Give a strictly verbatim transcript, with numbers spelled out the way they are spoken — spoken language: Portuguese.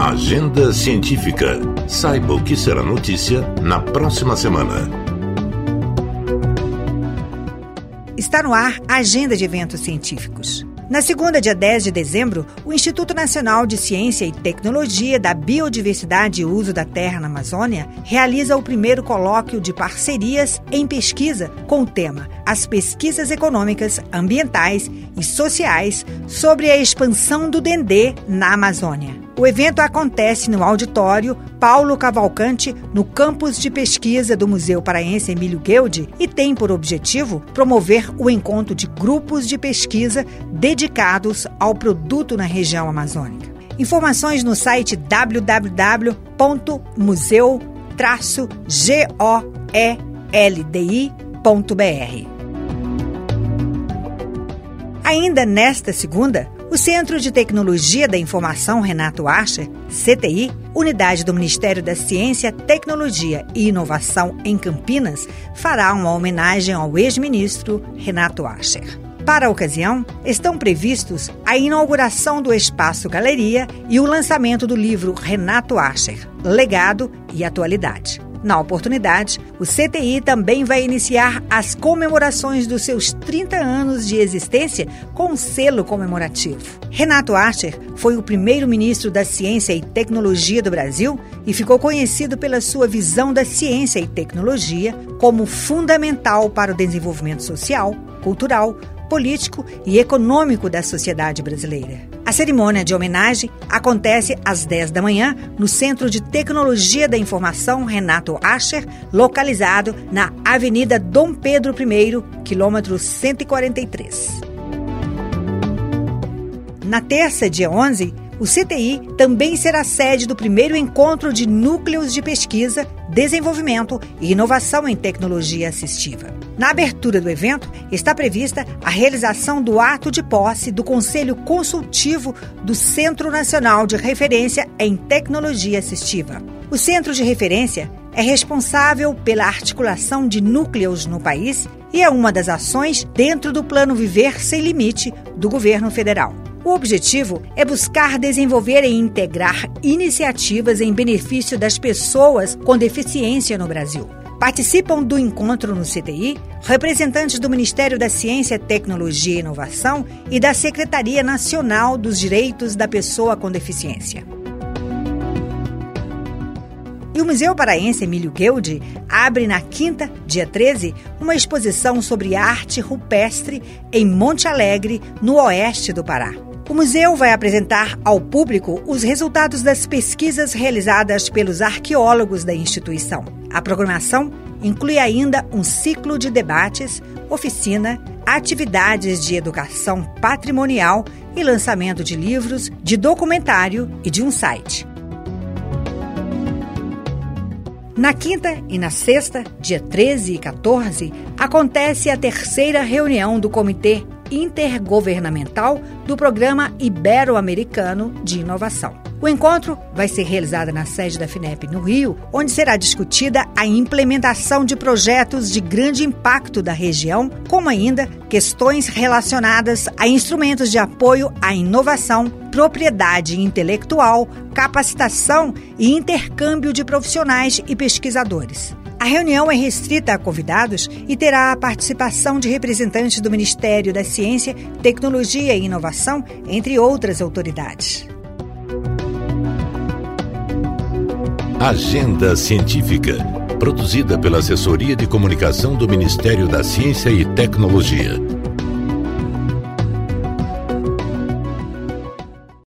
Agenda Científica. Saiba o que será notícia na próxima semana. Está no ar a Agenda de Eventos Científicos. Na segunda, dia dez de dezembro, o Instituto Nacional de Ciência e Tecnologia da Biodiversidade e Uso da Terra na Amazônia realiza o primeiro colóquio de parcerias em pesquisa com o tema As Pesquisas Econômicas, Ambientais e Sociais sobre a Expansão do Dendê na Amazônia. O evento acontece no auditório Paulo Cavalcante, no campus de pesquisa do Museu Paraense Emílio Gueldi, e tem por objetivo promover o encontro de grupos de pesquisa dedicados ao produto na região amazônica. Informações no site w w w ponto museu traço goeldi ponto b r. Ainda nesta segunda, o Centro de Tecnologia da Informação Renato Archer, C T I, unidade do Ministério da Ciência, Tecnologia e Inovação em Campinas, fará uma homenagem ao ex-ministro Renato Archer. Para a ocasião, estão previstos a inauguração do Espaço Galeria e o lançamento do livro Renato Archer, Legado e Atualidade. Na oportunidade, o C T I também vai iniciar as comemorações dos seus trinta anos de existência com um selo comemorativo. Renato Archer foi o primeiro ministro da Ciência e Tecnologia do Brasil e ficou conhecido pela sua visão da ciência e tecnologia como fundamental para o desenvolvimento social, cultural, político e econômico da sociedade brasileira. A cerimônia de homenagem acontece às dez da manhã no Centro de Tecnologia da Informação Renato Archer, localizado na Avenida Dom Pedro I, quilômetro cento e quarenta e três. Na terça, dia onze, o C T I também será sede do primeiro encontro de núcleos de pesquisa, desenvolvimento e inovação em tecnologia assistiva. Na abertura do evento, está prevista a realização do ato de posse do Conselho Consultivo do Centro Nacional de Referência em Tecnologia Assistiva. O Centro de Referência é responsável pela articulação de núcleos no país e é uma das ações dentro do Plano Viver Sem Limite do governo federal. O objetivo é buscar desenvolver e integrar iniciativas em benefício das pessoas com deficiência no Brasil. Participam do encontro no C T I representantes do Ministério da Ciência, Tecnologia e Inovação e da Secretaria Nacional dos Direitos da Pessoa com Deficiência. E o Museu Paraense Emílio Gueldi abre na quinta, dia treze, uma exposição sobre arte rupestre em Monte Alegre, no oeste do Pará. O museu vai apresentar ao público os resultados das pesquisas realizadas pelos arqueólogos da instituição. A programação inclui ainda um ciclo de debates, oficina, atividades de educação patrimonial e lançamento de livros, de documentário e de um site. Na quinta e na sexta, dia treze e quatorze, acontece a terceira reunião do Comitê Intergovernamental do Programa Ibero-Americano de Inovação. O encontro vai ser realizado na sede da FINEP no Rio, onde será discutida a implementação de projetos de grande impacto da região, como ainda questões relacionadas a instrumentos de apoio à inovação, propriedade intelectual, capacitação e intercâmbio de profissionais e pesquisadores. A reunião é restrita a convidados e terá a participação de representantes do Ministério da Ciência, Tecnologia e Inovação, entre outras autoridades. Agenda Científica, produzida pela Assessoria de Comunicação do Ministério da Ciência e Tecnologia.